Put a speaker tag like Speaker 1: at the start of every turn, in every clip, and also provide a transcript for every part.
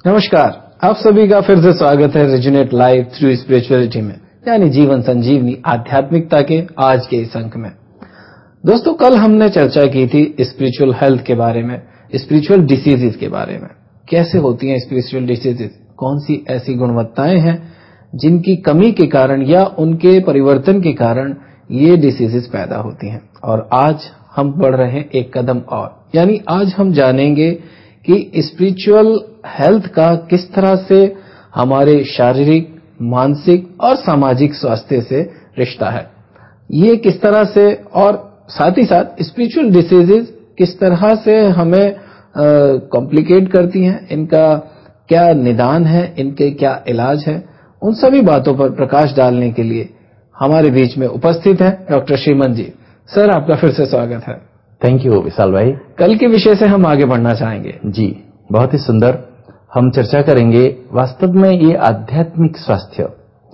Speaker 1: नमस्कार, आप सभी का फिर से स्वागत है रेजोनेट लाइव थ्रू स्पिरिचुअलिटी में, यानी जीवन संजीवनी आध्यात्मिकता के आज के इस अंक में। दोस्तों, कल हमने चर्चा की थी स्पिरिचुअल हेल्थ के बारे में, स्पिरिचुअल डिसीजेज के बारे में। कैसे होती हैं स्पिरिचुअल डिसीजेज, कौन सी ऐसी गुणवत्ताएं हैं जिनकी कमी के कारण या उनके परिवर्तन के कारण ये डिसीजेज पैदा होती हैं। और आज हम बढ़ रहे हैं एक कदम और, यानी आज हम जानेंगे कि स्पिरिचुअल हेल्थ का किस तरह से हमारे शारीरिक, मानसिक और सामाजिक स्वास्थ्य से रिश्ता है। ये किस तरह से, और साथ ही साथ स्पिरिचुअल डिसीजेज किस तरह से हमें कॉम्प्लिकेट करती हैं, इनका क्या निदान है, इनके क्या इलाज है, उन सभी बातों पर प्रकाश डालने के लिए हमारे बीच में उपस्थित हैं डॉक्टर श्रीमन जी। सर, आपका फिर से स्वागत है।
Speaker 2: थैंक यू विशाल भाई।
Speaker 1: कल के विषय से हम आगे बढ़ना चाहेंगे।
Speaker 2: जी, बहुत ही सुंदर। हम चर्चा करेंगे वास्तव में ये आध्यात्मिक स्वास्थ्य,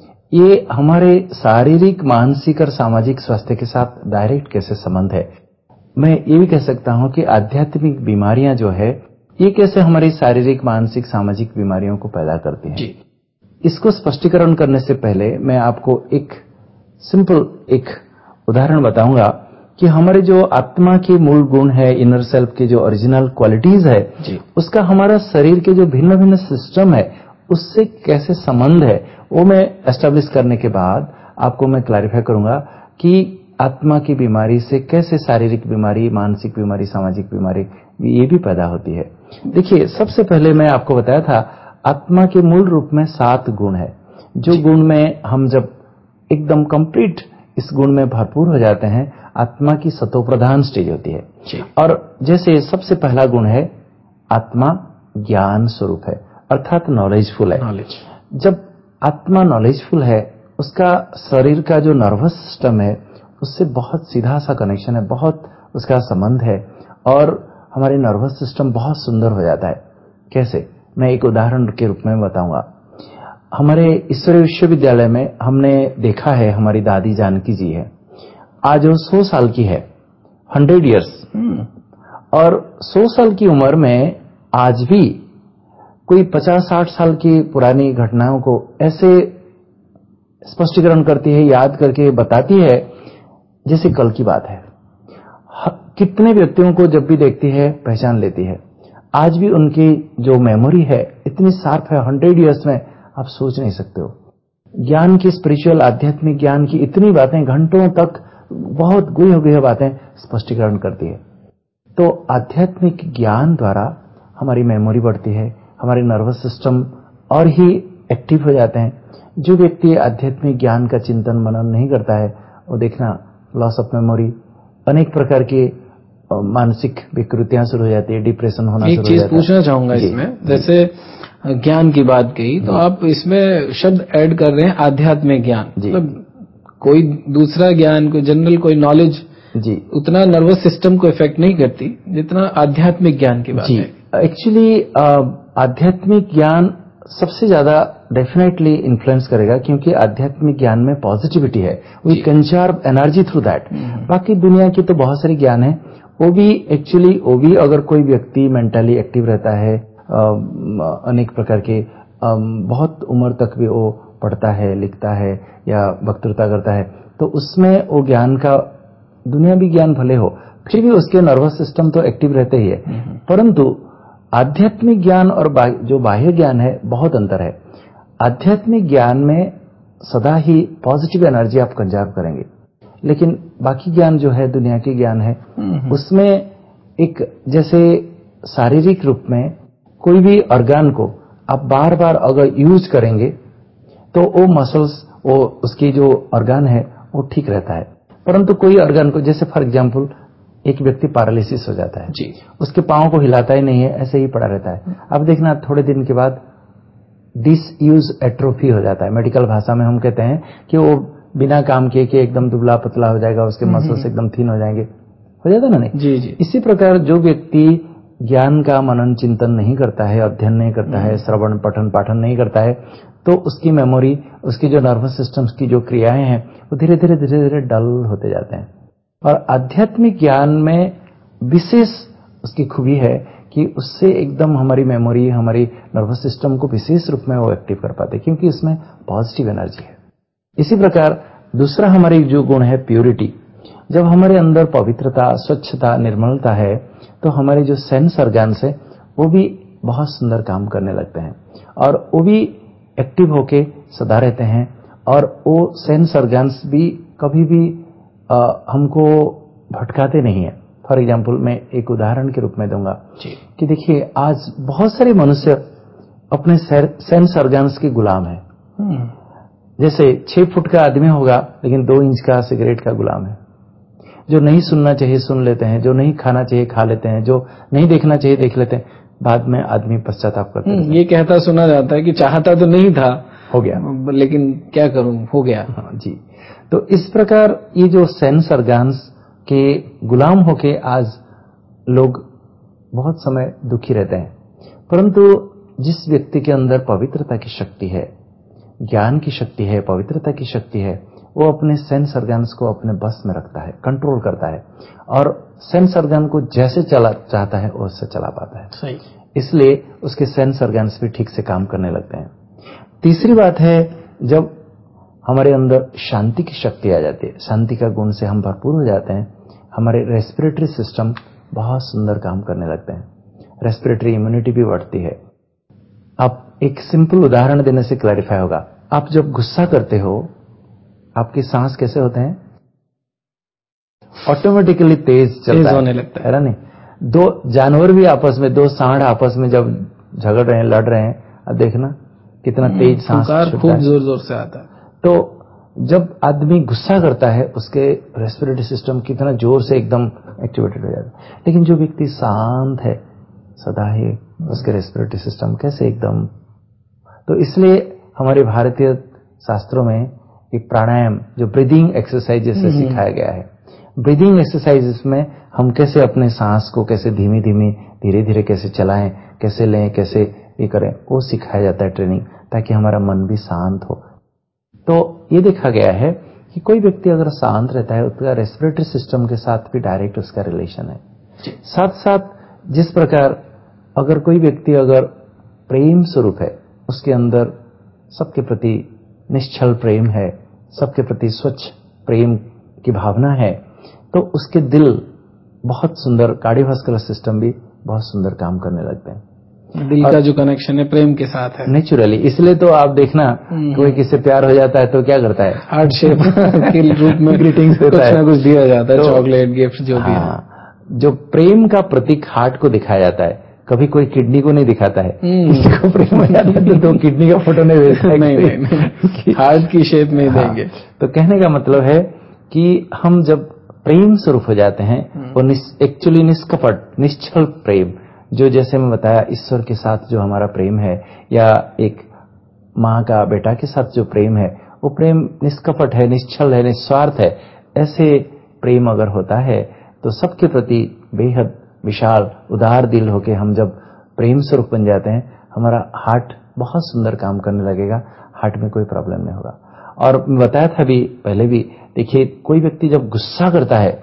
Speaker 2: ये हमारे शारीरिक, मानसिक और सामाजिक स्वास्थ्य के साथ डायरेक्ट कैसे संबंध है। मैं ये भी कह सकता हूं कि आध्यात्मिक बीमारियां जो है, ये कैसे हमारी शारीरिक, मानसिक, सामाजिक बीमारियों को पैदा करती हैं।
Speaker 1: जी।
Speaker 2: इसको स्पष्टीकरण करने से पहले मैं आपको एक सिंपल उदाहरण बताऊंगा कि हमारे जो आत्मा के मूल गुण है, इनर सेल्फ के जो ओरिजिनल क्वालिटीज है
Speaker 1: जी।
Speaker 2: उसका हमारा शरीर के जो भिन्न भिन्न सिस्टम है उससे कैसे संबंध है, वो मैं एस्टैब्लिश करने के बाद आपको मैं क्लैरिफाई करूंगा कि आत्मा की बीमारी से कैसे शारीरिक बीमारी, मानसिक बीमारी, सामाजिक बीमारी ये भी पैदा होती है। देखिए, सबसे पहले मैं आपको बताया था आत्मा के मूल रूप में 7 गुण है, जो गुण में हम जब एकदम कंप्लीट इस गुण में भरपूर हो जाते हैं, आत्मा की सतोप्रधान स्टेज होती है। और जैसे सबसे पहला गुण है, आत्मा ज्ञान स्वरूप है, अर्थात नॉलेजफुल है। जब आत्मा नॉलेजफुल है, उसका शरीर का जो नर्वस सिस्टम है उससे बहुत सीधा सा कनेक्शन है, बहुत उसका संबंध है, और हमारे नर्वस सिस्टम बहुत सुंदर हो जाता है। कैसे, मैं एक उदाहरण के रूप में बताऊंगा। हमारे ईश्वरीय विश्वविद्यालय में हमने देखा है, हमारी दादी जानकी जी है, आज वो 100 साल की है, 100 इयर्स। और 100 साल की उम्र में आज भी कोई 50-60 साल की पुरानी घटनाओं को ऐसे स्पष्टीकरण करती है, याद करके बताती है जैसे कल की बात है। कितने व्यक्तियों को जब भी देखती है पहचान लेती है। आज भी उनकी जो मेमोरी है इतनी शार्प है, 100 इयर्स में आप सोच नहीं सकते हो। ज्ञान की, स्पिरिचुअल आध्यात्मिक ज्ञान की इतनी बातें, घंटों तक बहुत गुही बातें स्पष्टीकरण करती है। तो आध्यात्मिक ज्ञान द्वारा हमारी मेमोरी बढ़ती है, हमारे नर्वस सिस्टम और ही एक्टिव हो जाते हैं। जो व्यक्ति आध्यात्मिक ज्ञान का चिंतन मनन नहीं करता है, वो देखना लॉस ऑफ मेमोरी, अनेक प्रकार की मानसिक विकृतियां शुरू हो जाती है, डिप्रेशन होना शुरू हो जाता है।
Speaker 1: एक चीज पूछना चाहूंगा इसमें, जैसे ज्ञान की बात कही तो आप इसमें शब्द ऐड कर रहे हैं आध्यात्मिक ज्ञान, मतलब कोई दूसरा ज्ञान, कोई जनरल कोई नॉलेज जी उतना नर्वस सिस्टम को इफेक्ट नहीं करती जितना आध्यात्मिक ज्ञान की बात है।
Speaker 2: एक्चुअली आध्यात्मिक ज्ञान सबसे ज्यादा डेफिनेटली इन्फ्लुएंस करेगा, क्योंकि आध्यात्मिक ज्ञान में पॉजिटिविटी है, we conserve energy through that. बाकी दुनिया की तो बहुत सारी ज्ञान है, वो भी अगर कोई व्यक्ति मेंटली एक्टिव रहता है, अनेक प्रकार के बहुत उम्र तक भी वो पढ़ता है, लिखता है या वक्तृता करता है, तो उसमें वो ज्ञान का, दुनियावी ज्ञान भले हो, फिर भी उसके नर्वस सिस्टम तो एक्टिव रहते ही है। परंतु आध्यात्मिक ज्ञान और जो बाह्य ज्ञान है, बहुत अंतर है। आध्यात्मिक ज्ञान में सदा ही पॉजिटिव एनर्जी आप कंजर्व करेंगे, लेकिन बाकी ज्ञान जो है, दुनिया की ज्ञान है, उसमें एक जैसे शारीरिक रूप में कोई भी ऑर्गन को आप बार बार अगर यूज करेंगे तो वो मसल्स, वो उसकी जो ऑर्गन है वो ठीक रहता है। परंतु कोई ऑर्गन को, जैसे फॉर एग्जांपल एक व्यक्ति पैरालिसिस हो जाता है जी, उसके पांव को हिलाता ही नहीं है, ऐसे ही पड़ा रहता है। अब देखना थोड़े दिन के बाद डिसयूज एट्रोफी हो जाता है। मेडिकल भाषा में हम कहते हैं कि वो बिना काम किए कि एकदम दुबला पतला हो जाएगा, उसके मसल्स एकदम थीन हो जाएंगे, हो जाता ना नहीं जी जी। इसी प्रकार जो व्यक्ति ज्ञान का मनन चिंतन नहीं करता है, अध्ययन नहीं करता है, श्रवण पठन पाठन नहीं करता है, तो उसकी मेमोरी, उसकी जो नर्वस सिस्टम की जो क्रियाएं हैं वो धीरे धीरे डल होते जाते हैं। और आध्यात्मिक ज्ञान में विशेष उसकी खूबी है कि उससे एकदम हमारी मेमोरी, हमारी नर्वस सिस्टम को विशेष रूप में वो एक्टिव कर पाते, क्योंकि उसमें पॉजिटिव एनर्जी है। इसी प्रकार दूसरा हमारी जो गुण है प्योरिटी। जब हमारे अंदर पवित्रता, स्वच्छता, निर्मलता है, तो हमारे जो सेंस ऑर्गन्स है वो भी बहुत सुंदर काम करने लगते हैं और वो भी एक्टिव होके सदा रहते हैं। और वो सेंस ऑर्गन्स भी कभी भी हमको भटकाते नहीं है। फॉर एग्जाम्पल मैं एक उदाहरण के रूप में दूंगा कि देखिए आज बहुत सारे मनुष्य अपने सेंस ऑर्गन्स के गुलाम है। जैसे 6 फुट का आदमी होगा लेकिन 2 इंच का सिगरेट का गुलाम है। जो नहीं सुनना चाहिए सुन लेते हैं, जो नहीं खाना चाहिए खा लेते हैं, जो नहीं देखना चाहिए देख लेते हैं, बाद में आदमी पश्चाताप करते हैं।
Speaker 1: ये कहता सुना जाता है कि चाहता तो नहीं था,
Speaker 2: हो गया,
Speaker 1: लेकिन क्या करूं, हो गया।
Speaker 2: हाँ जी। तो इस प्रकार ये जो सेंस ऑर्गन्स के गुलाम होके आज लोग बहुत समय दुखी रहते हैं। परंतु जिस व्यक्ति के अंदर पवित्रता की शक्ति है, ज्ञान की शक्ति है, पवित्रता की शक्ति है, वो अपने सेंस ऑर्गन्स को अपने बस में रखता है, कंट्रोल करता है और सेंस ऑर्गन को जैसे चला चाहता है वैसे चला पाता है।
Speaker 1: सही।
Speaker 2: इसलिए उसके सेंस ऑर्गन्स भी ठीक से काम करने लगते हैं। तीसरी बात है, जब हमारे अंदर शांति की शक्ति आ जाती है, शांति का गुण से हम भरपूर हो जाते हैं, हमारे रेस्पिरेटरी सिस्टम बहुत सुंदर काम करने लगते हैं, रेस्पिरेटरी इम्यूनिटी भी बढ़ती है। आप एक सिंपल उदाहरण देने से क्लैरिफाई होगा। आप जब गुस्सा करते हो, आपके सांस कैसे होते हैं? ऑटोमेटिकली तेज
Speaker 1: होने लगता
Speaker 2: है ना? नहीं, 2 जानवर भी आपस में, 2 सांड आपस में जब झगड़ रहे हैं, लड़ रहे हैं, अब देखना कितना तेज सांस छूटता है,
Speaker 1: खूब जोर जोर से आता है।
Speaker 2: तो जब आदमी गुस्सा करता है उसके रेस्पिरेटरी सिस्टम कितना जोर से एकदम एक्टिवेटेड हो जाता है। लेकिन जो व्यक्ति शांत है सदा ही, उसके रेस्पिरेटरी सिस्टम कैसे एकदम। तो इसलिए हमारे भारतीय शास्त्रों में एक प्राणायाम जो ब्रीदिंग एक्सरसाइज जैसे सिखाया गया है, ब्रीदिंग एक्सरसाइजेस में हम कैसे अपने सांस को कैसे धीमी धीमी धीरे धीरे कैसे चलाएं, कैसे लें, कैसे ये करें, वो सिखाया जाता है ट्रेनिंग, ताकि हमारा मन भी शांत हो। तो ये देखा गया है कि कोई व्यक्ति अगर शांत रहता है उसका रेस्पिरेटरी सिस्टम के साथ भी डायरेक्ट उसका रिलेशन है। साथ साथ जिस प्रकार अगर कोई व्यक्ति अगर प्रेम स्वरूप है, उसके अंदर सबके प्रति निश्चल प्रेम है, सबके प्रति स्वच्छ प्रेम की भावना है, तो उसके दिल बहुत सुंदर, कार्डियोवास्कुलर सिस्टम भी बहुत सुंदर काम करने लगते हैं।
Speaker 1: दिल का जो कनेक्शन है प्रेम के साथ है
Speaker 2: नेचुरली। इसलिए तो आप देखना कोई किससे प्यार हो जाता है तो क्या करता है,
Speaker 1: हार्ट शेप के रूप में ग्रीटिंग्स देता है, कुछ ना कुछ दिया जाता है, चॉकलेट, गिफ्ट, जो भी है।
Speaker 2: जो प्रेम का प्रतीक हार्ट को दिखाया जाता है, कभी कोई किडनी को नहीं दिखाता है। किसी को प्रेम हो जाता है तो किडनी का फोटो नहीं भेजता है,
Speaker 1: नहीं, हार्ट की शेप में देंगे।
Speaker 2: तो कहने का मतलब है कि हम जब प्रेम स्वरूप हो जाते हैं, वो एक्चुअली निष्कपट निश्चल प्रेम, जो जैसे मैं बताया ईश्वर के साथ जो हमारा प्रेम है, या एक माँ का बेटा के साथ जो प्रेम है, वो प्रेम निष्कपट है, निश्चल है, निस्वार्थ है। ऐसे प्रेम अगर होता है तो सबके प्रति बेहद विशाल उदार दिल होके हम जब प्रेम स्वरूप बन जाते हैं, हमारा हार्ट बहुत सुंदर काम करने लगेगा, हार्ट में कोई प्रॉब्लम नहीं होगा। और बताया था भी पहले भी, देखिए कोई व्यक्ति जब गुस्सा करता है,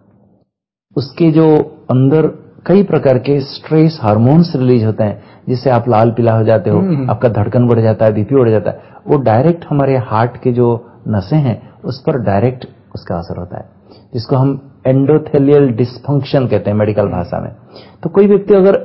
Speaker 2: उसके जो अंदर कई प्रकार के स्ट्रेस हार्मोन्स रिलीज होते हैं, जिससे आप लाल पीला हो जाते हो, आपका धड़कन बढ़ जाता है, बीपी बढ़ जाता है। वो डायरेक्ट हमारे हार्ट के जो नसें हैं उस पर डायरेक्ट उसका असर होता है, जिसको हम एंडोथेलियल डिस्फंक्शन कहते हैं मेडिकल भाषा में। तो कोई व्यक्ति अगर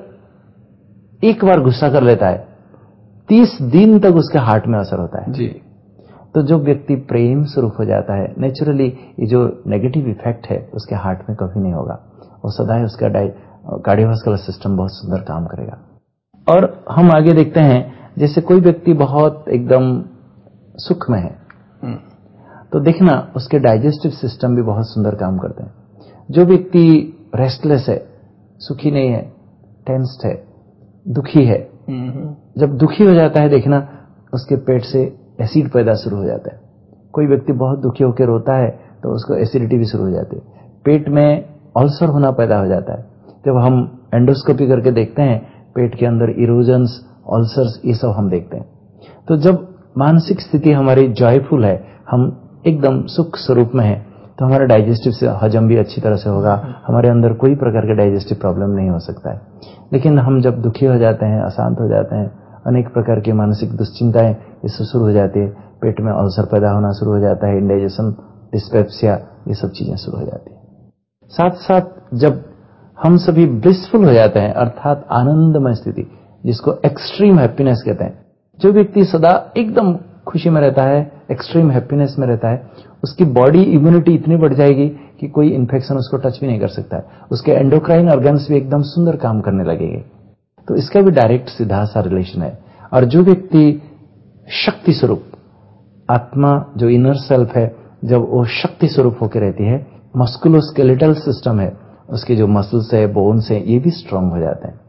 Speaker 2: एक बार गुस्सा कर लेता है, 30 दिन तक उसके हार्ट में असर होता है
Speaker 1: जी।
Speaker 2: तो जो व्यक्ति प्रेम स्वरूप हो जाता है, नेचुरली ये जो नेगेटिव इफेक्ट है उसके हार्ट में कभी नहीं होगा, वो सदा ही उसका कार्डियोवास्कुलर सिस्टम बहुत सुंदर काम करेगा। और हम आगे देखते हैं, जैसे कोई व्यक्ति बहुत एकदम सुख में है, तो देखना उसके डाइजेस्टिव सिस्टम भी बहुत सुंदर काम करते हैं। जो व्यक्ति रेस्टलेस है, सुखी नहीं है, टेंस्ड है, दुखी है, जब दुखी हो जाता है देखना उसके पेट से एसिड पैदा शुरू हो जाता है। कोई व्यक्ति बहुत दुखी होकर रोता है तो उसको एसिडिटी भी शुरू हो जाती है, पेट में अल्सर होना पैदा हो जाता है। जब हम एंडोस्कोपी करके देखते हैं, पेट के अंदर इरोजन्स, अल्सर्स, ये सब हम देखते हैं। तो जब मानसिक स्थिति हमारी जॉयफुल है, हम एकदम सुख स्वरूप में है, तो हमारा डाइजेस्टिव से हजम भी अच्छी तरह से होगा, हमारे अंदर कोई प्रकार के डाइजेस्टिव प्रॉब्लम नहीं हो सकता है। लेकिन हम जब दुखी हो जाते हैं, अशांत हो जाते हैं, अनेक प्रकार की मानसिक दुश्चिंताएं इससे शुरू हो जाती है, पेट में अल्सर पैदा होना शुरू हो जाता है, इंडाइजेशन, डिस्पेप्सिया, ये सब चीजें शुरू हो जाती है। साथ साथ जब हम सभी ब्लिसफुल हो जाते हैं, अर्थात आनंदमय स्थिति, जिसको एक्सट्रीम हैप्पीनेस कहते हैं, जो व्यक्ति सदा एकदम खुशी में रहता है, एक्सट्रीम हैप्पीनेस में रहता है, उसकी बॉडी इम्यूनिटी इतनी बढ़ जाएगी कि कोई इन्फेक्शन उसको टच भी नहीं कर सकता है, उसके एंडोक्राइन ऑर्गन्स भी एकदम सुंदर काम करने लगेंगे। तो इसका भी डायरेक्ट सीधा सा रिलेशन है। और जो व्यक्ति शक्ति स्वरूप, आत्मा जो इनर सेल्फ है, जब वो शक्ति स्वरूप होकर रहती है, मस्कुलोस्केलेटल सिस्टम है, उसके जो मसल्स है, बोन्स है, ये भी स्ट्रांग हो जाते हैं।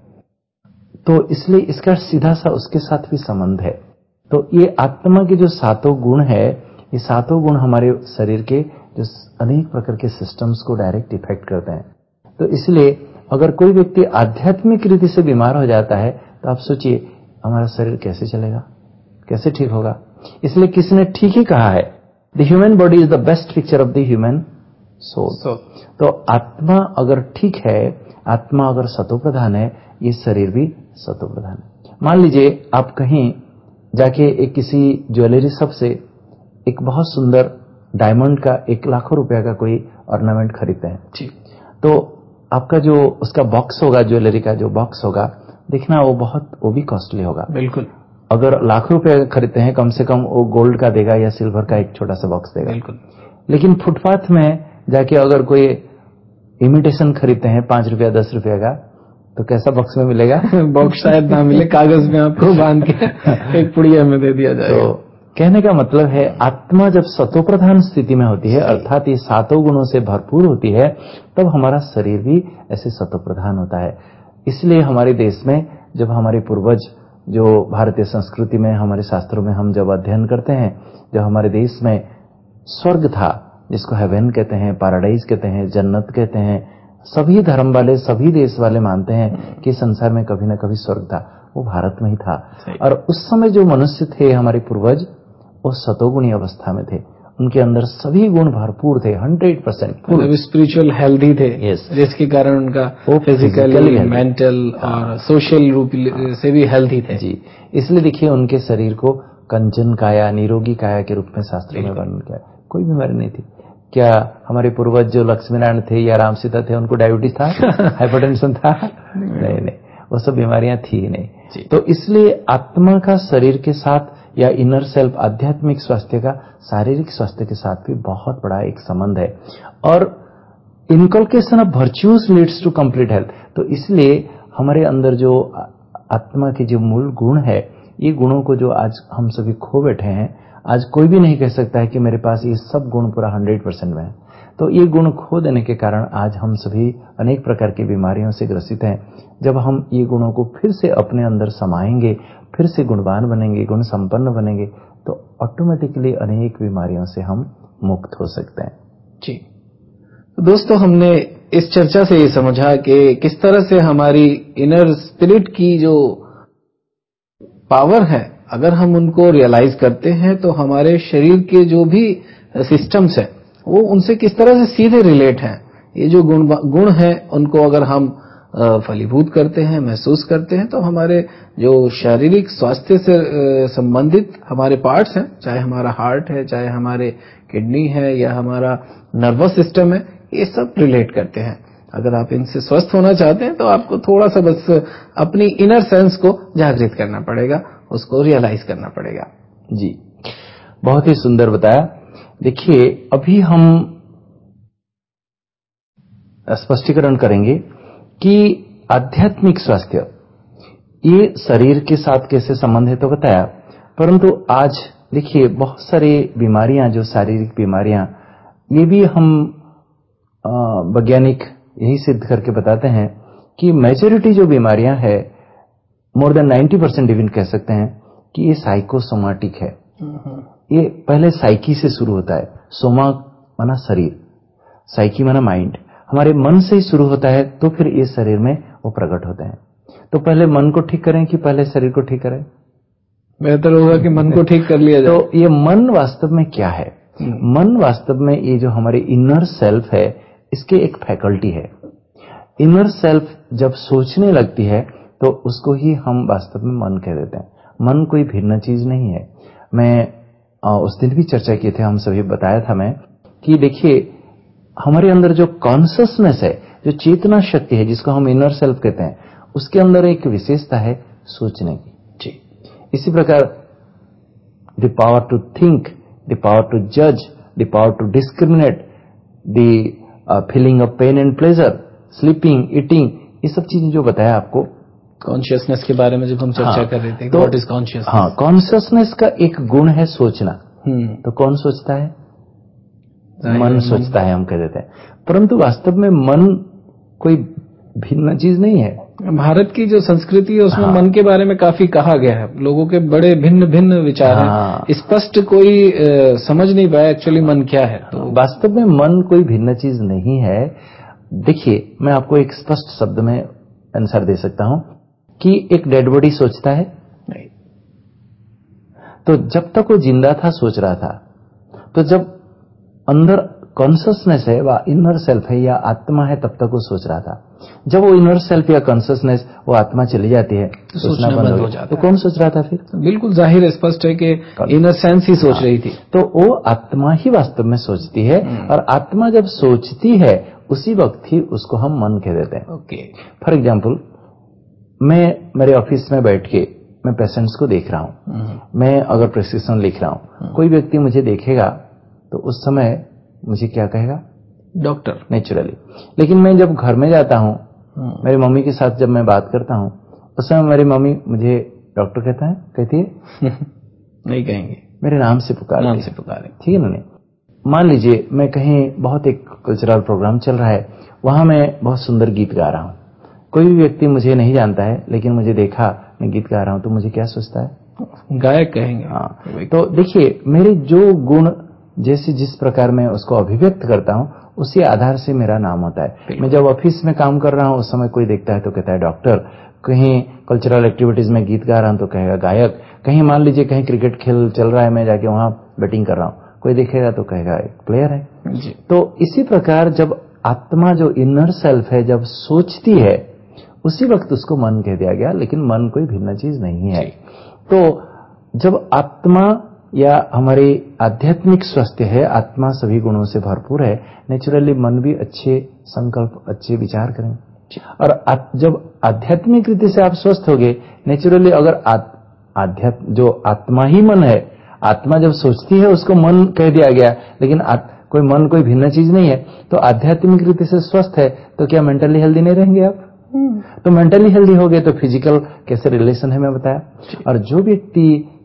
Speaker 2: तो इसलिए इसका सीधा सा उसके साथ भी संबंध है। तो ये आत्मा के जो सातों गुण है, ये सातों गुण हमारे शरीर के जो अनेक प्रकार के सिस्टम्स को डायरेक्ट इफेक्ट करते हैं। तो इसलिए अगर कोई व्यक्ति आध्यात्मिक रीति से बीमार हो जाता है, तो आप सोचिए हमारा शरीर कैसे चलेगा, कैसे ठीक होगा। इसलिए किसी ने ठीक ही कहा है, the human body is the best picture of the human soul. तो आत्मा अगर ठीक है, आत्मा अगर सतोप्रधान है, ये शरीर भी सतोप्रधान है। मान लीजिए आप कहीं जाके एक किसी ज्वेलरी शॉप से एक बहुत सुंदर डायमंड का 1 लाख रुपया का कोई ऑर्नामेंट खरीदते हैं, तो आपका जो उसका बॉक्स होगा, ज्वेलरी का जो बॉक्स होगा, देखना वो भी कॉस्टली होगा।
Speaker 1: बिल्कुल।
Speaker 2: अगर लाख रुपए खरीदते हैं, कम से कम वो गोल्ड का देगा या सिल्वर का एक छोटा सा बॉक्स देगा।
Speaker 1: बिल्कुल।
Speaker 2: लेकिन फुटपाथ में जाके अगर कोई इमिटेशन खरीदते हैं 5 रुपया 10 रुपया का, तो कैसा बॉक्स में मिलेगा?
Speaker 1: बॉक्स शायद ना मिले, कागज में आपको बांध के एक पुड़िया में दे दिया जाएगा।
Speaker 2: तो कहने का मतलब है, आत्मा जब सतोप्रधान स्थिति में होती है, अर्थात ये सातों गुणों से भरपूर होती है, तब हमारा शरीर भी ऐसे सतोप्रधान होता है। इसलिए हमारे देश में जब हमारे पूर्वज, जो भारतीय संस्कृति में, हमारे शास्त्रों में हम जब अध्ययन करते हैं, जब हमारे देश में स्वर्ग था, जिसको हेवन कहते हैं, पैराडाइज कहते हैं, जन्नत कहते हैं, सभी धर्म वाले, सभी देश वाले मानते हैं कि संसार में कभी न कभी स्वर्ग था, वो भारत में ही था। और उस समय जो मनुष्य थे, हमारे पूर्वज, वो सतोगुणी अवस्था में थे, उनके अंदर सभी गुण भरपूर थे, 100%।
Speaker 1: मतलब स्पिरिचुअल हेल्दी थे, जिसके कारण उनका फिजिकली, मेंटल और सोशल रूप से भी हेल्दी थे।
Speaker 2: जी, इसलिए देखिए उनके शरीर को कंचन काया, निरोगी काया के रूप में शास्त्रों में वर्णन किया। कोई बीमारी नहीं थी। क्या हमारे पूर्वज जो लक्ष्मीनारायण थे या राम सीता थे, उनको डायबिटीज था, हाइपरटेंशन था? नहीं, वो सब बीमारियां थी ही नहीं। तो इसलिए आत्मा का शरीर के साथ या इनर सेल्फ, आध्यात्मिक स्वास्थ्य का शारीरिक स्वास्थ्य के साथ भी बहुत बड़ा एक संबंध है। और inculcation of virtues leads to complete health. तो इसलिए हमारे अंदर जो आत्मा के जो मूल गुण है, ये गुणों को जो आज हम सभी खो बैठे हैं, आज कोई भी नहीं कह सकता है कि मेरे पास ये सब गुण पूरा 100% में है। तो ये गुण खो देने के कारण आज हम सभी अनेक प्रकार की बीमारियों से ग्रसित हैं। जब हम ये गुणों को फिर से अपने अंदर समाएंगे, फिर से गुणवान बनेंगे, गुण संपन्न बनेंगे, तो ऑटोमेटिकली अनेक बीमारियों से हम मुक्त हो सकते हैं।
Speaker 1: जी दोस्तों, हमने इस चर्चा से ये समझा कि किस तरह से हमारी इनर स्पिरिट की जो पावर है, अगर हम उनको रियलाइज करते हैं, तो हमारे शरीर के जो भी सिस्टम्स हैं, वो उनसे किस तरह से सीधे रिलेट हैं। ये जो गुण हैं, उनको अगर हम फलीभूत करते हैं, महसूस करते हैं, तो हमारे जो शारीरिक स्वास्थ्य से संबंधित हमारे पार्ट्स हैं, चाहे हमारा हार्ट है, चाहे हमारे किडनी है, या हमारा नर्वस सिस्टम है, ये सब रिलेट करते हैं। अगर आप इनसे स्वस्थ होना चाहते हैं, तो आपको थोड़ा सा बस अपनी इनर सेंस को जागृत करना पड़ेगा, उसको रियलाइज करना पड़ेगा।
Speaker 2: जी, बहुत ही सुंदर बताया। देखिए, अभी हम स्पष्टीकरण करेंगे कि आध्यात्मिक स्वास्थ्य ये शरीर के साथ कैसे संबंध है, तो बताया। परंतु आज देखिए, बहुत सारी बीमारियां, जो शारीरिक बीमारियां, ये भी हम वैज्ञानिक यही सिद्ध करके बताते हैं कि मेजॉरिटी जो बीमारियां है, मोर देन 90% इवन कह सकते हैं कि ये साइकोसोमाटिक है। ये पहले साइकी से शुरू होता है। सोमा माना शरीर, साइकी माना माइंड। हमारे मन से ही शुरू होता है, तो फिर ये शरीर में वो प्रकट होते हैं। तो पहले मन को ठीक करें कि पहले शरीर को ठीक करें?
Speaker 1: बेहतर होगा कि मन को ठीक कर लिया जाए।
Speaker 2: तो ये मन वास्तव में क्या है? मन वास्तव में ये जो हमारे इनर सेल्फ है, इसके एक फैकल्टी है। इनर सेल्फ जब सोचने लगती है तो उसको ही हम वास्तव में मन कह देते हैं। मन कोई भिन्न चीज नहीं है। मैं उस दिन भी चर्चा किए थे, हम सभी बताया था मैं कि देखिए हमारे अंदर जो कॉन्शियसनेस है, जो चेतना शक्ति है, जिसको हम इनर सेल्फ कहते हैं, उसके अंदर एक विशेषता है सोचने की। जी, इसी प्रकार the power to think, the power to जज, the power to discriminate, the feeling of pain and pleasure, sleeping, eating, ये सब चीजें जो बताया आपको
Speaker 1: कॉन्शियसनेस के बारे में जब हम चर्चा कर रहे थे,
Speaker 2: तो
Speaker 1: व्हाट इज कॉन्शियसनेस।
Speaker 2: हाँ, कॉन्शियसनेस का एक गुण है सोचना। तो कौन सोचता है? मन सोचता है, हम कह देते हैं। परंतु वास्तव में मन कोई भिन्न चीज नहीं है।
Speaker 1: भारत की जो संस्कृति है उसमें मन के बारे में काफी कहा गया है। लोगों के बड़े भिन्न भिन्न विचार हैं। स्पष्ट कोई समझ नहीं पाया एक्चुअली मन क्या है।
Speaker 2: तो वास्तव में मन कोई भिन्न चीज नहीं है। देखिए, मैं आपको एक स्पष्ट शब्द में आंसर दे सकता हूं कि एक डेड बॉडी सोचता है नहीं। तो जब तक वो जिंदा था सोच रहा था। तो जब अंदर कॉन्शियसनेस है, वह इनर सेल्फ है या आत्मा है, तब तक वो सोच रहा था। जब वो इनर सेल्फ या कॉन्शियसनेस, वो आत्मा चली जाती है तो सोचना बंद हो जाता है। तो कौन सोच रहा था फिर?
Speaker 1: बिल्कुल जाहिर स्पष्ट है कि इनर सेंस ही सोच रही थी।
Speaker 2: तो वो आत्मा ही वास्तव में सोचती है। और आत्मा जब सोचती है उसी वक्त ही उसको हम मन कह देते हैं।
Speaker 1: ओके।
Speaker 2: फॉर एग्जाम्पल, मैं मेरे ऑफिस में बैठ के मैं पेशेंट्स को देख रहा हूं। मैं अगर प्रिस्क्रिप्शन लिख रहा हूं, कोई व्यक्ति मुझे देखेगा तो उस समय मुझे क्या कहेगा?
Speaker 1: Doctor,
Speaker 2: naturally. लेकिन मैं जब घर में जाता हूं, मेरी मम्मी के साथ जब मैं बात करता हूं, उस समय मेरी मम्मी मुझे डॉक्टर कहती है
Speaker 1: नहीं कहेंगे,
Speaker 2: मेरे नाम से पुकारे। ठीक है ना? नहीं, मान लीजिए मैं कहीं बहुत एक कल्चरल प्रोग्राम चल रहा है, वहां मैं बहुत सुंदर गीत गा रहा हूं। कोई भी व्यक्ति मुझे नहीं जानता है, लेकिन मुझे देखा मैं गीत गा रहा हूं, तो मुझे क्या सोचता है?
Speaker 1: गायक कहेंगे।
Speaker 2: हाँ। तो देखिए, मेरे जो गुण जैसे जिस प्रकार मैं उसको अभिव्यक्त करता हूं, उसी आधार से मेरा नाम होता है। मैं जब ऑफिस में काम कर रहा हूं, उस समय कोई देखता है तो कहता है डॉक्टर। कहीं कल्चरल एक्टिविटीज में गीत गा रहा हूं तो कहेगा गायक। कहीं मान लीजिए कहीं क्रिकेट खेल चल रहा है, मैं जाके वहां बैटिंग कर रहा हूं, कोई देखेगा तो कहेगा एक प्लेयर है जी। तो इसी प्रकार जब आत्मा जो इनर सेल्फ है जब सोचती है, उसी वक्त उसको मन कह दिया गया। लेकिन मन कोई भिन्न चीज नहीं है। तो जब आत्मा या हमारी आध्यात्मिक स्वास्थ्य है, आत्मा सभी गुणों से भरपूर है, नेचुरली मन भी अच्छे संकल्प, अच्छे विचार करें। और जब आध्यात्मिक रीति से आप स्वस्थ होगे, नेचुरली अगर आध्यात्म जो आत्मा ही मन है, आत्मा जब सोचती है उसको मन कह दिया गया, लेकिन कोई मन कोई भिन्न चीज नहीं है, तो आध्यात्मिक रीति से स्वस्थ है, तो क्या मेंटली हेल्दी नहीं रहेंगे आप? तो मेंटली हेल्दी हो गए तो फिजिकल कैसे रिलेशन है मैं बताया। और जो व्यक्ति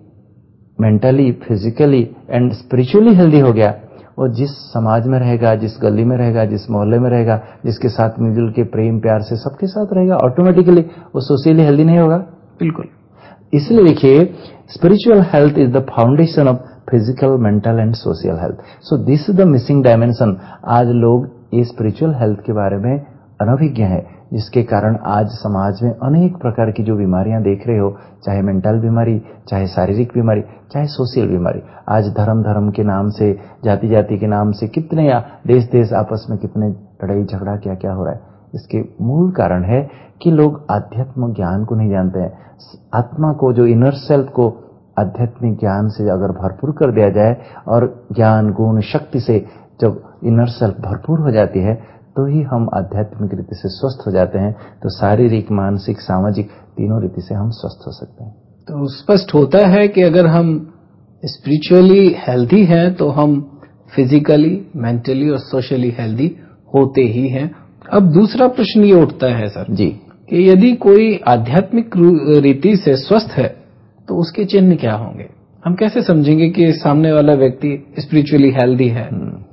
Speaker 2: mentally, physically and spiritually healthy हो गया, वो जिस समाज में रहेगा, जिस गली में रहेगा, जिस मोहल्ले में रहेगा, जिसके साथ मिलजुल के प्रेम प्यार से सबके साथ रहेगा, ऑटोमेटिकली वो सोशली हेल्दी नहीं होगा?
Speaker 1: बिल्कुल।
Speaker 2: इसलिए देखिए, spiritual health is the foundation of physical, mental and social health. So this is the missing dimension. आज लोग ये स्पिरिचुअल हेल्थ के बारे में अनभिज्ञ है, जिसके कारण आज समाज में अनेक प्रकार की जो बीमारियां देख रहे हो, चाहे मेंटल बीमारी, चाहे शारीरिक बीमारी, चाहे सोशल बीमारी, आज धर्म के नाम से, जाति के नाम से कितने देश आपस में कितने लड़ाई झगड़ा क्या क्या हो रहा है। इसके मूल कारण है कि लोग आध्यात्म ज्ञान को नहीं जानते हैं। आत्मा को, जो इनर सेल्फ को आध्यात्मिक ज्ञान से अगर भरपूर कर दिया जाए और ज्ञान गुण शक्ति से जब इनर सेल्फ भरपूर हो जाती है, तो ही हम आध्यात्मिक रीति से स्वस्थ हो जाते हैं। तो शारीरिक, मानसिक, सामाजिक तीनों रीति से हम स्वस्थ हो सकते हैं।
Speaker 1: तो स्पष्ट होता है कि अगर हम स्पिरिचुअली हेल्दी हैं तो हम फिजिकली, मेंटली और सोशली हेल्दी होते ही हैं। अब दूसरा प्रश्न ये उठता है सर
Speaker 2: जी, कि
Speaker 1: यदि कोई आध्यात्मिक रीति से स्वस्थ है तो उसके चिन्ह क्या होंगे? हम कैसे समझेंगे कि सामने वाला व्यक्ति स्पिरिचुअली हेल्दी है?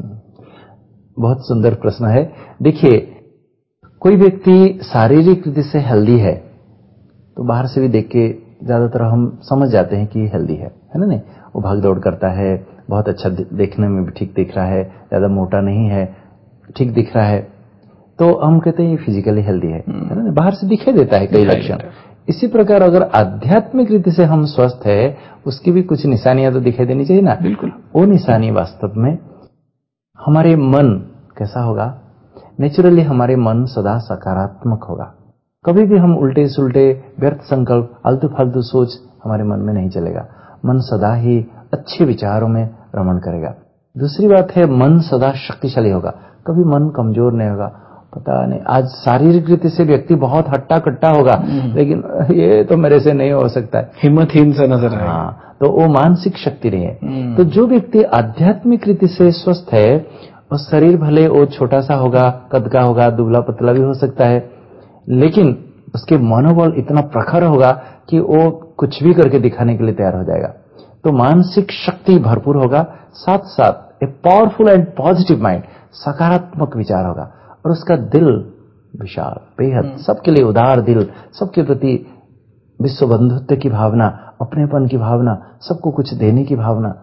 Speaker 2: बहुत सुंदर प्रश्न है। देखिए, कोई व्यक्ति शारीरिक रीति से हेल्दी है तो बाहर से भी देख के ज्यादातर हम समझ जाते हैं कि हेल्दी है ना? नहीं, वो भाग दौड़ करता है, बहुत अच्छा देखने में भी ठीक दिख रहा है, ज्यादा मोटा नहीं है, ठीक दिख रहा है, तो हम कहते हैं ये फिजिकली हेल्दी है ना? बाहर से दिखाई देता है कई लक्षण। इसी प्रकार अगर आध्यात्मिक रीति से हम स्वस्थ है, उसकी भी कुछ निशानियां तो दिखाई देनी चाहिए ना।
Speaker 1: बिल्कुल।
Speaker 2: वो निशानी वास्तव में हमारे मन कैसा होगा, नेचुरली हमारे मन सदा सकारात्मक होगा। कभी भी हम उल्टे सुल्टे व्यर्थ संकल्प आलतू फालतू सोच हमारे मन में नहीं चलेगा। मन सदा ही अच्छे विचारों में रमण करेगा। दूसरी बात है, मन सदा शक्तिशाली होगा, कभी मन कमजोर नहीं होगा। पता नहीं आज शारीरिक रीति से व्यक्ति बहुत हट्टा कट्टा होगा, लेकिन ये तो मेरे से नहीं हो सकता है,
Speaker 1: हिम्मतहीन सा नजर आएगा।
Speaker 2: हाँ, तो वो मानसिक शक्ति नहीं है। तो जो व्यक्ति आध्यात्मिक रीति से स्वस्थ है, और शरीर भले वो छोटा सा होगा, कद का होगा, दुबला पतला भी हो सकता है, लेकिन उसके मनोबल इतना प्रखर होगा कि वो कुछ भी करके दिखाने के लिए तैयार हो जाएगा। तो मानसिक शक्ति भरपूर होगा, साथ साथ a powerful and positive mind, सकारात्मक विचार होगा, और उसका दिल विशाल बेहद सबके लिए उदार दिल, सबके प्रति विश्व बंधुत्व की भावना, अपनेपन की भावना, सबको कुछ देने की भावना,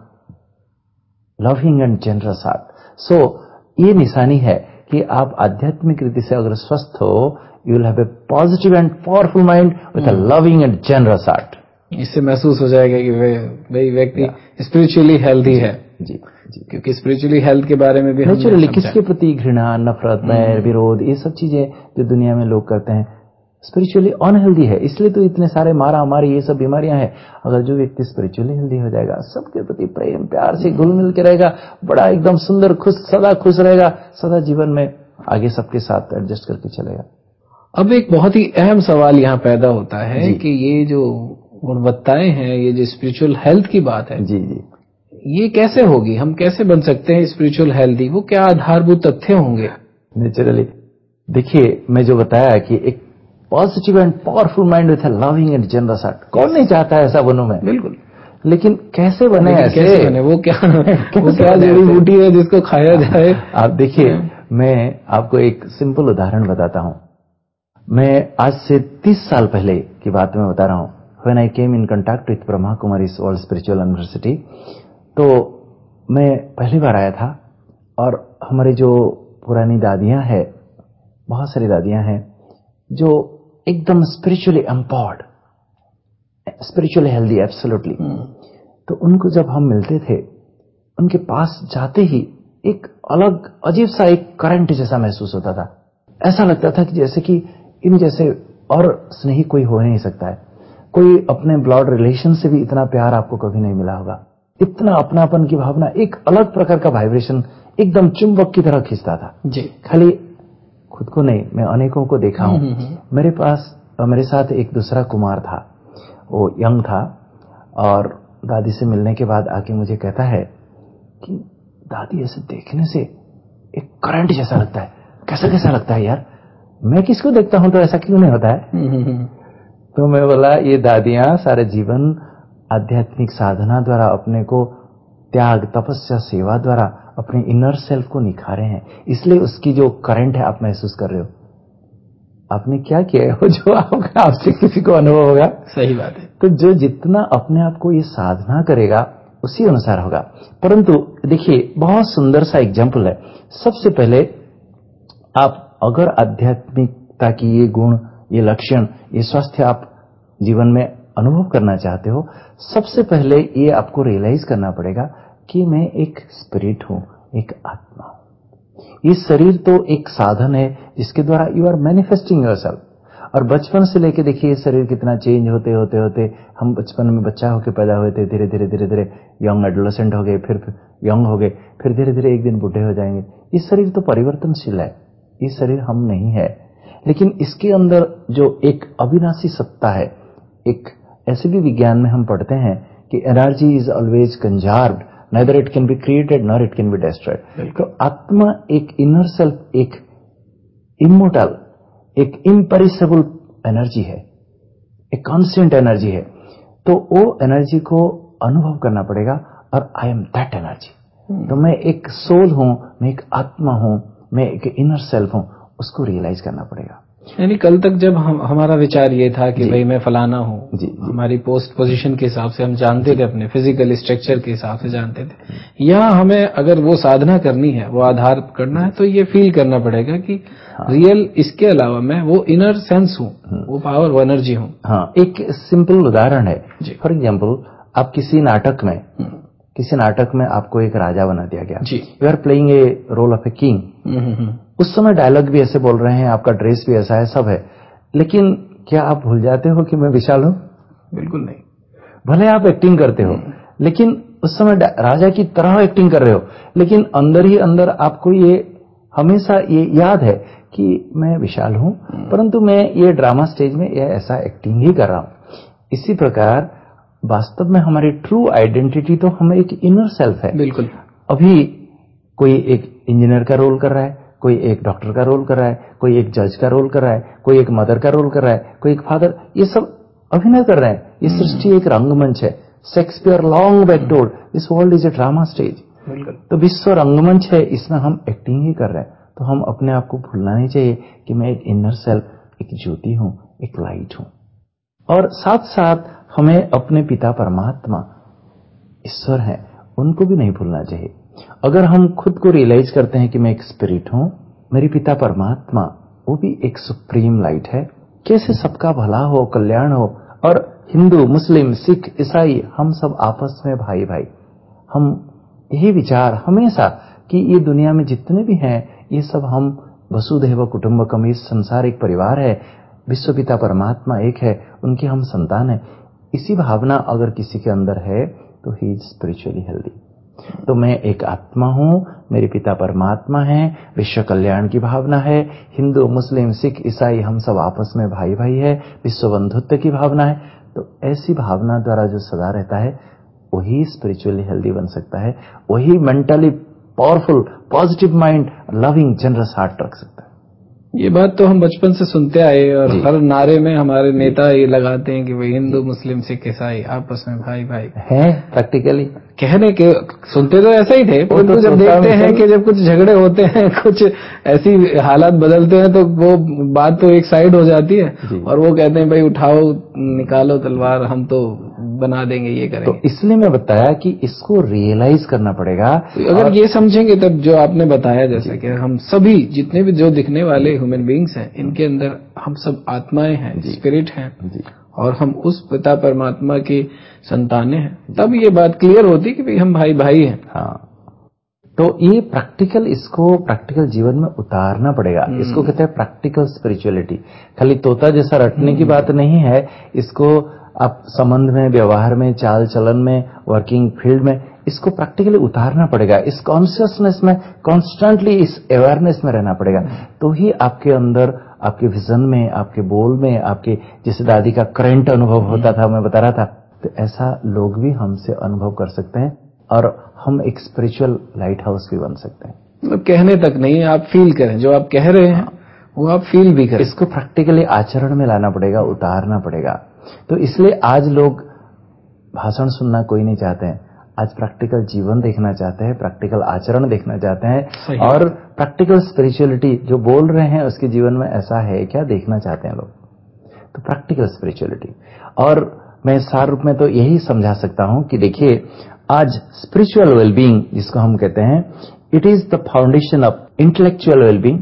Speaker 2: loving and generous heart. So ये निशानी है कि आप आध्यात्मिक रीति से अगर स्वस्थ हो, you will have a positive and powerful mind with a loving and generous heart.
Speaker 1: इससे महसूस हो जाएगा कि भाई व्यक्ति स्पिरिचुअली हेल्दी है।
Speaker 2: जी जी,
Speaker 1: क्योंकि स्पिरिचुअली हेल्थ के बारे में भी
Speaker 2: नेचुरली किसके प्रति घृणा, नफरत, बैर, विरोध, ये सब चीजें जो दुनिया में लोग करते हैं, स्पिरिचुअली अनहेल्दी है। इसलिए तो इतने सारे मारा मारी ये सब बीमारियां हैं। अगर जो व्यक्ति स्पिरिचुअली हेल्दी हो जाएगा, सबके प्रति प्रेम प्यार से घुल मिल के रहेगा, बड़ा एकदम सुंदर सदा खुश रहेगा, सदा जीवन में आगे सबके साथ एडजस्ट करके चलेगा।
Speaker 1: अब एक बहुत ही अहम सवाल यहाँ पैदा होता है कि ये जो गुणवत्ताएं हैं, ये जो स्पिरिचुअल हेल्थ की बात है,
Speaker 2: जी जी,
Speaker 1: ये कैसे होगी? हम कैसे बन सकते हैं स्पिरिचुअल हेल्दी? वो क्या आधारभूत तथ्य होंगे?
Speaker 2: नेचुरली देखिए, मैं जो बताया कि एक positive and powerful mind with a loving and generous heart, कौन नहीं चाहता है ऐसा बनूं मैं?
Speaker 1: बिल्कुल।
Speaker 2: लेकिन कैसे बने ऐसे?
Speaker 1: कैसे बने? वो क्या जड़ी बूटी है जिसको खाया जाए?
Speaker 2: आप देखिए, मैं आपको एक सिंपल उदाहरण बताता हूं। मैं आज से 30 साल पहले की बात मैं बता रहा हूं। When I came in contact with Brahma Kumaris World Spiritual University, तो मैं पहली बार आया था, और हमारी जो पुरानी दादियां हैं, बहुत सारी दादियां हैं जो एकदम spiritually empowered, spiritually healthy, absolutely. तो उनको जब हम मिलते थे, उनके पास जाते ही एक अलग अजीब सा एक करंट जैसा महसूस होता था। ऐसा लगता था कि जैसे कि इन जैसे और स्नेही कोई हो नहीं सकता है। कोई अपने ब्लड रिलेशन से भी इतना प्यार आपको कभी नहीं मिला होगा। इतना अपनापन की भावना, एक अलग प्रकार का वाइब्रेशन, एकदम चुंबक की तरह खींचता था
Speaker 1: जी।
Speaker 2: खाली खुद को नहीं, मैं अनेकों को देखा हूं। मेरे पास मेरे साथ एक दूसरा कुमार था, वो यंग था, और दादी से मिलने के बाद आके मुझे कहता है कि दादी ऐसे देखने से एक करंट जैसा लगता है। कैसा कैसा लगता है यार? मैं किसको देखता हूं तो ऐसा क्यों नहीं होता है? तो मैं बोला, ये दादियां सारे जीवन आध्यात्मिक साधना द्वारा अपने को त्याग, तपस्या, सेवा द्वारा अपने इनर सेल्फ को निखारे हैं, इसलिए उसकी जो करंट है आप महसूस कर रहे हो। आपने क्या किया है, वो जो आपसे किसी को अनुभव होगा।
Speaker 1: सही बात है।
Speaker 2: तो जो जितना अपने आप को ये साधना करेगा उसी अनुसार होगा। परंतु देखिए, बहुत सुंदर सा एग्जाम्पल है। सबसे पहले आप अगर आध्यात्मिकता की ये गुण, ये लक्षण, ये स्वास्थ्य आप जीवन में अनुभव करना चाहते हो, सबसे पहले ये आपको रियलाइज करना पड़ेगा कि मैं एक स्पिरिट हूं, एक आत्मा हूं। ये शरीर तो एक साधन है जिसके द्वारा यू आर मैनिफेस्टिंग योरसेल्फ। और बचपन से लेके देखिए शरीर कितना चेंज होते होते होते, हम बचपन में बच्चा होकर पैदा हुए थे, धीरे धीरे धीरे धीरे यंग एडोलेसेंट हो गए, फिर यंग हो गए, फिर धीरे धीरे एक दिन बूढ़े हो जाएंगे। ये शरीर तो परिवर्तनशील है, ये शरीर हम नहीं है। लेकिन इसके अंदर जो एक अविनाशी सत्ता है, एक ऐसे भी विज्ञान में हम पढ़ते हैं कि energy is always conserved, neither it can be created nor it can be destroyed। तो आत्मा एक इनर सेल्फ, एक इमोर्टल, एक इम्पेरिसेबल एनर्जी है, एक कॉन्स्टेंट एनर्जी है। तो वो एनर्जी को अनुभव करना पड़ेगा, और आई एम दैट एनर्जी। तो मैं एक सोल हूं, मैं एक आत्मा हूं, मैं एक इनर सेल्फ हूं, उसको रियलाइज करना पड़ेगा।
Speaker 1: यानी कल तक जब हमारा विचार ये था कि भाई मैं फलाना हूँ, हमारी पोस्ट पोजीशन के हिसाब से हम जानते थे, अपने फिजिकल स्ट्रक्चर के हिसाब से जानते थे। यहाँ हमें अगर वो साधना करनी है, वो आधार करना है, तो ये फील करना पड़ेगा कि रियल इसके अलावा मैं वो इनर सेंस हूँ, वो पावर, वो एनर्जी हूँ।
Speaker 2: हाँ, एक सिंपल उदाहरण है। फॉर एग्जाम्पल, आप किसी नाटक में आपको एक राजा बना दिया गया, you are playing a role of a king. उस समय डायलॉग भी ऐसे बोल रहे हैं, आपका ड्रेस भी ऐसा है, सब है, लेकिन क्या आप भूल जाते हो कि मैं विशाल हूं?
Speaker 1: बिल्कुल नहीं।
Speaker 2: भले आप एक्टिंग करते हो, लेकिन उस समय राजा की तरह एक्टिंग कर रहे हो, लेकिन अंदर ही अंदर आपको ये हमेशा ये याद है कि मैं विशाल हूं, परंतु मैं ये ड्रामा स्टेज में ये ऐसा एक्टिंग ही कर रहा हूं। इसी प्रकार वास्तव में हमारी ट्रू आइडेंटिटी तो हम एक इनर सेल्फ है।
Speaker 1: बिल्कुल।
Speaker 2: अभी कोई एक इंजीनियर का रोल कर रहा है, कोई एक डॉक्टर का रोल कर रहा है, कोई एक जज का रोल कर रहा है, कोई एक मदर का रोल कर रहा है, कोई एक फादर, ये सब अभिनय कर रहे हैं। ये सृष्टि एक रंगमंच है। Shakespeare long back told this world is a drama stage. तो विश्व रंगमंच है, इसमें हम एक्टिंग ही कर रहे हैं। तो हम अपने आप को भूलना नहीं चाहिए कि मैं एक इनर सेल्फ, एक ज्योति हूं, एक लाइट हूं। और साथ साथ हमें अपने पिता परमात्मा ईश्वर है, उनको भी नहीं भूलना चाहिए। अगर हम खुद को रियलाइज करते हैं कि मैं एक स्पिरिट हूं, मेरे पिता परमात्मा वो भी एक सुप्रीम लाइट है, कैसे सबका भला हो, कल्याण हो, और हिंदू, मुस्लिम, सिख, ईसाई, हम सब आपस में भाई भाई। हम यही विचार हमेशा कि ये दुनिया में जितने भी हैं, ये सब हम वसुधैव कुटुंबकम, इस संसार एक परिवार है, विश्व पिता परमात्मा एक है, उनकी हम संतान है। इसी भावना अगर किसी के अंदर है तो ही इज स्पिरिचुअली हेल्दी। तो मैं एक आत्मा हूं, मेरे पिता परमात्मा है, विश्व कल्याण की भावना है, हिंदू, मुस्लिम, सिख, ईसाई, हम सब आपस में भाई भाई है, विश्व बंधुत्व की भावना है। तो ऐसी भावना द्वारा जो सदा रहता है वही स्पिरिचुअली हेल्दी बन सकता है, वही mentally powerful, positive mind, loving, generous heart रख सकता है।
Speaker 1: ये बात तो हम बचपन से सुनते आए, और हर नारे में हमारे नेता ये लगाते हैं कि भाई हिंदू, मुस्लिम, सिख, ईसाई आपस में भाई भाई
Speaker 2: है। प्रैक्टिकली
Speaker 1: कहने के सुनते तो ऐसा ही थे, परंतु जब देखते हैं कि जब कुछ झगड़े होते हैं, कुछ ऐसी हालात बदलते हैं, तो वो बात तो एक साइड हो जाती है, और वो कहते हैं भाई उठाओ, निकालो तलवार, हम तो बना देंगे, ये करेंगे।
Speaker 2: तो इसलिए मैं बताया कि इसको रियलाइज करना पड़ेगा।
Speaker 1: अगर ये समझेंगे तब जो आपने बताया, जैसा कि हम सभी जितने भी जो दिखने वाले ह्यूमन बीइंग्स हैं, इनके अंदर हम सब आत्माएं हैं, स्पिरिट हैं, और हम उस पिता परमात्मा की संतानें हैं, तब ये बात क्लियर होती कि भाई हम भाई भाई हैं।
Speaker 2: हाँ, तो ये प्रैक्टिकल, इसको प्रैक्टिकल जीवन में उतारना पड़ेगा। इसको कहते हैं प्रैक्टिकल स्पिरिचुअलिटी। खाली तोता जैसा रटने की बात नहीं है, इसको आप संबंध में, व्यवहार में, चाल चलन में, वर्किंग फील्ड में, इसको प्रैक्टिकली उतारना पड़ेगा। इस कॉन्शियसनेस में कॉन्स्टेंटली, इस अवेयरनेस में रहना पड़ेगा। तो ही आपके अंदर, आपके विजन में, आपके बोल में, आपके जैसे दादी का करंट अनुभव होता था, मैं बता रहा था, तो ऐसा लोग भी हमसे अनुभव कर सकते हैं, और हम एक स्पिरिचुअल लाइट हाउस भी बन सकते हैं।
Speaker 1: मतलब कहने तक नहीं, आप फील करें, जो आप कह रहे हैं वो आप फील भी करें।
Speaker 2: इसको प्रैक्टिकली आचरण में लाना पड़ेगा, उतारना पड़ेगा। तो इसलिए आज लोग भाषण सुनना कोई नहीं चाहते हैं, आज प्रैक्टिकल जीवन देखना चाहते हैं, प्रैक्टिकल आचरण देखना चाहते हैं, और प्रैक्टिकल स्पिरिचुअलिटी जो बोल रहे हैं उसके जीवन में ऐसा है क्या, देखना चाहते हैं लोग। तो प्रैक्टिकल स्पिरिचुअलिटी, और मैं सार रूप में तो यही समझा सकता हूं कि देखिए, आज स्पिरिचुअल वेलबींग जिसको हम कहते हैं, it is the foundation of intellectual wellbeing,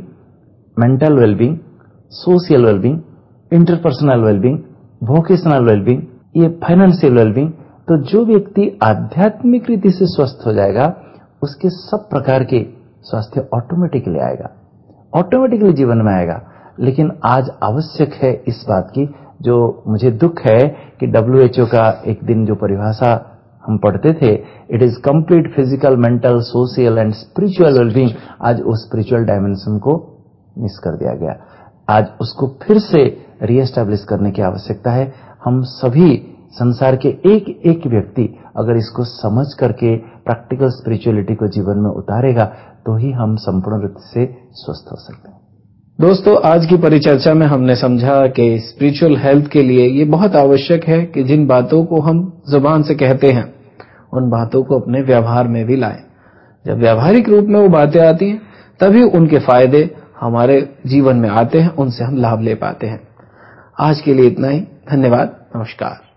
Speaker 2: mental wellbeing, social wellbeing, interpersonal wellbeing, vocational wellbeing, ये फाइनेंशियल वेलबींग। तो जो व्यक्ति आध्यात्मिक रीति से स्वस्थ हो जाएगा, उसके सब प्रकार के स्वास्थ्य ऑटोमेटिकली आएगा, ऑटोमेटिकली जीवन में आएगा। लेकिन आज आवश्यक है इस बात की, जो मुझे दुख है कि WHO का एक दिन जो परिभाषा हम पढ़ते थे, it is complete physical, mental, social and spiritual wellbeing, आज उस स्पिरिचुअल डायमेंशन को मिस कर दिया गया। आज उसको फिर से रीएस्टैब्लिश करने की आवश्यकता है। हम सभी संसार के एक एक व्यक्ति अगर इसको समझ करके प्रैक्टिकल स्पिरिचुअलिटी को जीवन में उतारेगा, तो ही हम संपूर्ण रूप से स्वस्थ हो सकते हैं।
Speaker 1: दोस्तों, आज की परिचर्चा में हमने समझा कि स्पिरिचुअल हेल्थ के लिए ये बहुत आवश्यक है कि जिन बातों को हम जुबान से कहते हैं, उन बातों को अपने व्यवहार में भी लाएं। जब व्यावहारिक रूप में वो बातें आती हैं, तभी उनके फायदे हमारे जीवन में आते हैं उनसे हम लाभ ले पाते हैं। आज के लिए इतना ही। धन्यवाद। नमस्कार।